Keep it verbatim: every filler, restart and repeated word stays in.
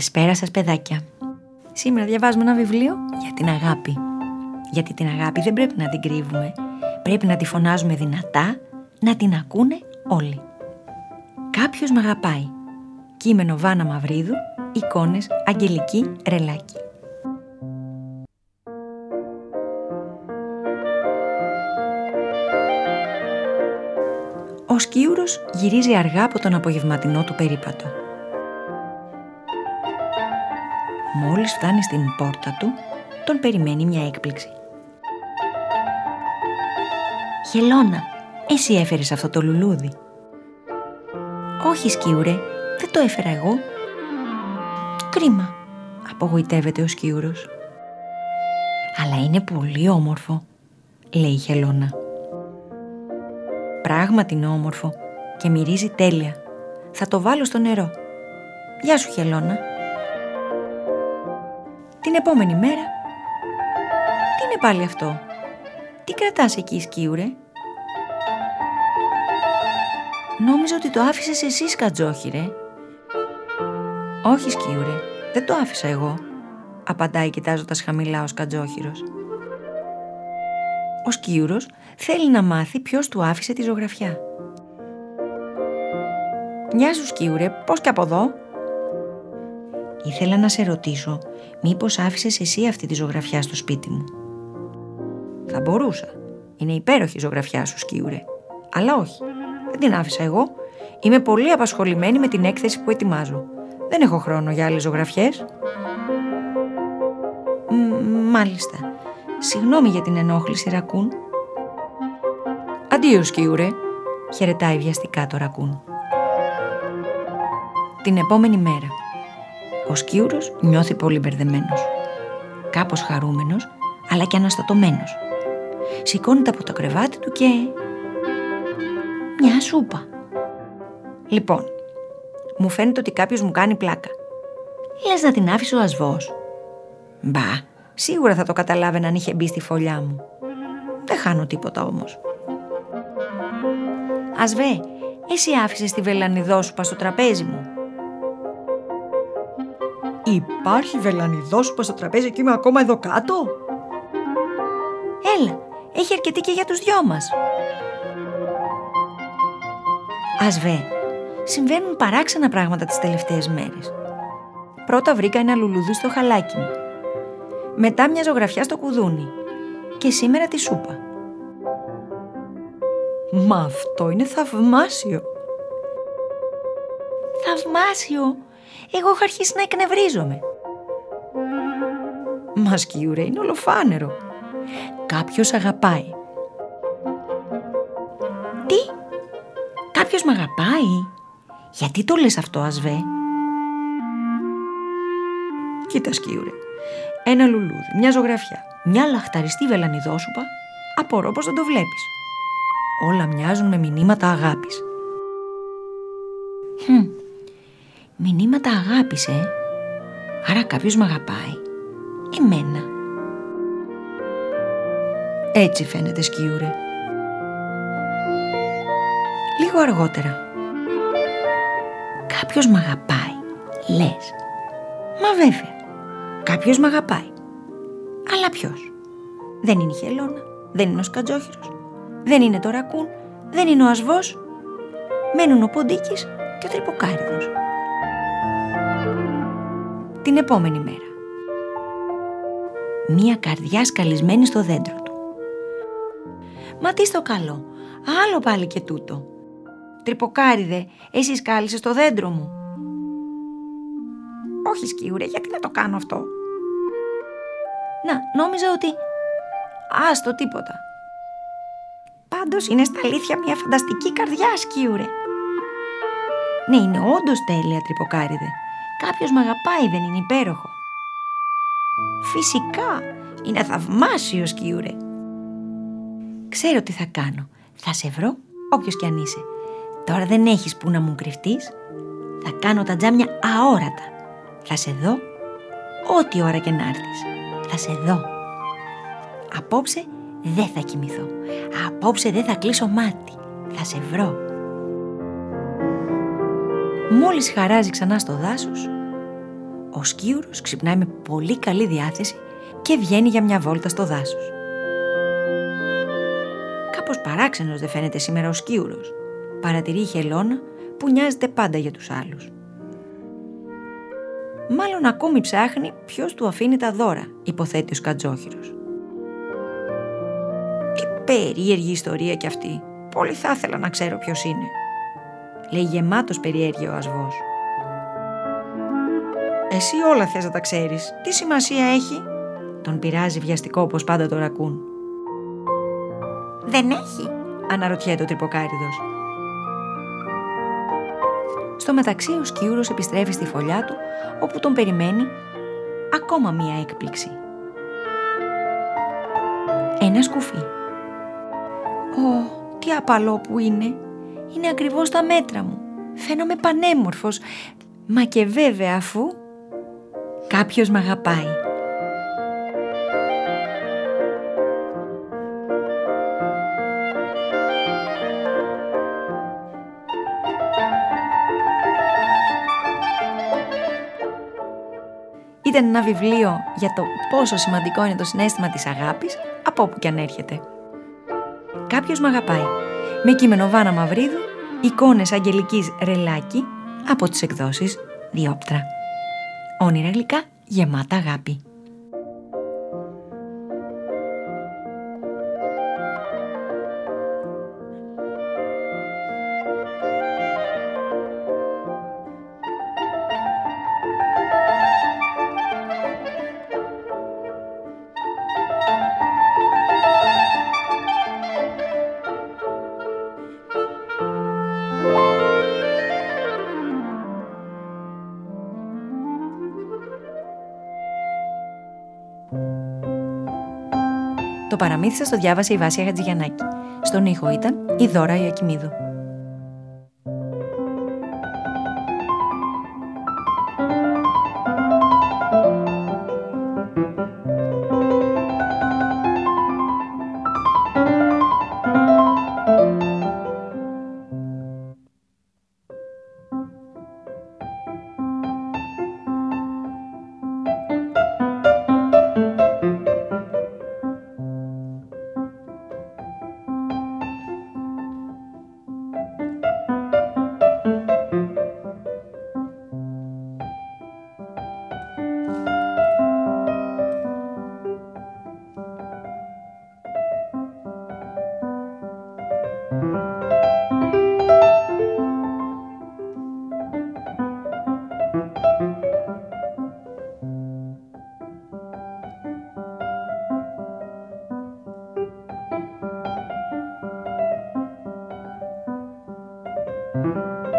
Καλησπέρα σας παιδάκια. Σήμερα διαβάζουμε ένα βιβλίο για την αγάπη. Γιατί την αγάπη δεν πρέπει να την κρύβουμε. Πρέπει να τη φωνάζουμε δυνατά, να την ακούνε όλοι. Κάποιος μ' αγαπάει. Κείμενο Βάνα Μαυρίδου, εικόνες Αγγελική Ρελάκη. Ο σκίουρος γυρίζει αργά από τον απογευματινό του περίπατο. Μόλις φτάνει στην πόρτα του, τον περιμένει μια έκπληξη. «Χελώνα, εσύ έφερες αυτό το λουλούδι?» «Όχι, σκίουρε, δεν το έφερα εγώ». «Κρίμα», απογοητεύεται ο σκίουρος. «Αλλά είναι πολύ όμορφο», λέει η Χελώνα. «Πράγματι είναι όμορφο και μυρίζει τέλεια. Θα το βάλω στο νερό. Γεια σου, Χελώνα». Την επόμενη μέρα... Τι είναι πάλι αυτό? Τι κρατάς εκεί, σκίουρε? «Νόμιζα ότι το άφησες εσύ, σκατζόχυρε». «Όχι, σκίουρε, δεν το άφησα εγώ», απαντάει κοιτάζοντας χαμηλά ο σκατζόχυρος. Ο σκίουρος θέλει να μάθει ποιος του άφησε τη ζωγραφιά. «Γεια σου, σκίουρε, πώς και από εδώ?» «Ήθελα να σε ρωτήσω, μήπως άφησες εσύ αυτή τη ζωγραφιά στο σπίτι μου?» «Θα μπορούσα. Είναι υπέροχη η ζωγραφιά σου, σκίουρε. Αλλά όχι, δεν την άφησα εγώ. Είμαι πολύ απασχολημένη με την έκθεση που ετοιμάζω. Δεν έχω χρόνο για άλλες ζωγραφιές». «Μάλιστα. Συγγνώμη για την ενόχληση, Ρακούν». «Αντίο, σκίουρε», χαιρετάει βιαστικά το Ρακούν. Την επόμενη μέρα ο σκίουρος νιώθει πολύ μπερδεμένος. Κάπως χαρούμενος, αλλά και αναστατωμένος. Σηκώνεται από το κρεβάτι του και... μια σούπα. «Λοιπόν, μου φαίνεται ότι κάποιος μου κάνει πλάκα. Λες να την άφησε ο ασβός?» «Μπα, σίγουρα θα το καταλάβαινα αν είχε μπει στη φωλιά μου. Δεν χάνω τίποτα όμως». «Ασβέ, εσύ άφησες τη βελανιδόσουπα στο τραπέζι μου?» «Υπάρχει βελανιδόσουπα στο τραπέζι και είμαι ακόμα εδώ κάτω?» «Έλα, έχει αρκετή και για τους δυο μας». «Ασβέ, συμβαίνουν παράξενα πράγματα τις τελευταίες μέρες. Πρώτα βρήκα ένα λουλούδι στο χαλάκι μου. Μετά μια ζωγραφιά στο κουδούνι. Και σήμερα τη σούπα». «Μα αυτό είναι θαυμάσιο». «Θαυμάσιο? Εγώ έχω αρχίσει να εκνευρίζομαι». «Μα σκίουρε, είναι ολοφάνερο. Κάποιος αγαπάει». «Τι? Κάποιος μ' αγαπάει? Γιατί το λες αυτό, Ασβέ?» «Κοίτα, σκίουρε. Ένα λουλούδι, μια ζωγραφιά, μια λαχταριστή βελανιδόσουπα. Απορώ πως δεν το βλέπεις. Όλα μοιάζουν με μηνύματα αγάπης». «Χμ, μηνύματα αγάπης, ε. Άρα κάποιος μ' αγαπάει. Εμένα». «Έτσι φαίνεται, σκίουρε». Λίγο αργότερα. «Κάποιος μ' αγαπάει, λες?» «Μα βέβαια, κάποιος μ' αγαπάει. Αλλά ποιος? Δεν είναι η Χελώνα, δεν είναι ο σκατζόχυρος, δεν είναι το Ρακούν, δεν είναι ο ασβός. Μένουν ο Ποντίκης και ο Τρυποκάριδος». Την επόμενη μέρα. Μία καρδιά σκαλισμένη στο δέντρο του. «Μα τι στο καλό, άλλο πάλι και τούτο. Τρυποκάριδε, εσύ σκάλισες το δέντρο μου?» «Όχι, σκίουρε, γιατί να το κάνω αυτό?» «Να, νόμιζα ότι... άστο, τίποτα. Πάντως είναι στα αλήθεια μια φανταστική καρδιά, σκίουρε». «Ναι, είναι όντως τέλεια, Τρυποκάριδε. Κάποιος μ' αγαπάει, δεν είναι υπέροχο?» «Φυσικά, είναι θαυμάσιο, σκίουρε». «Ξέρω τι θα κάνω. Θα σε βρω όποιος κι αν είσαι. Τώρα δεν έχεις που να μου κρυφτείς. Θα κάνω τα τζάμια αόρατα. Θα σε δω ό,τι ώρα και να έρθεις. Θα σε δω. Απόψε δεν θα κοιμηθώ. Απόψε δεν θα κλείσω μάτι. Θα σε βρω». Μόλις χαράζει ξανά στο δάσος, Ο Σκίουρος ξυπνάει με πολύ καλή διάθεση και βγαίνει για μια βόλτα στο δάσος. Κάπως παράξενος δεν φαίνεται σήμερα ο Σκίουρος, παρατηρεί η Χελώνα που νοιάζεται πάντα για τους άλλους. Μάλλον ακόμη ψάχνει ποιος του αφήνει τα δώρα, υποθέτει ο Σκατζόχυρος. Τι περίεργη ιστορία κι αυτή. Πολύ θα ήθελα να ξέρω ποιος είναι, λέει γεμάτος περιέργεια ο Ασβός. Εσύ όλα θες να τα ξέρεις. Τι σημασία έχει? Τον πειράζει βιαστικό όπως πάντα το ρακούν. Δεν έχει, αναρωτιέται ο Τρυποκάριδος. Στο μεταξύ ο Σκίουρος επιστρέφει στη φωλιά του, όπου τον περιμένει ακόμα μία έκπληξη. Ένα σκουφί. Ω, τι απαλό που είναι. Είναι ακριβώς τα μέτρα μου. Φαίνομαι πανέμορφος. Μα και βέβαια αφού κάποιος μ' αγαπάει. Ήταν ένα βιβλίο για το πόσο σημαντικό είναι το συναίσθημα της αγάπης, από όπου κι αν έρχεται. Κάποιος μ' αγαπάει. Με κείμενο Βάνα Μαυρίδου, εικόνες Αγγελικής Ρελάκη, από τις εκδόσεις Διόπτρα. Όνειρα γλυκά γεμάτα αγάπη. Το παραμύθι σας το διάβασε η Βάσια Χατζηγιαννάκη. Στον ήχο ήταν η Δώρα Ιακημίδου. Thank you.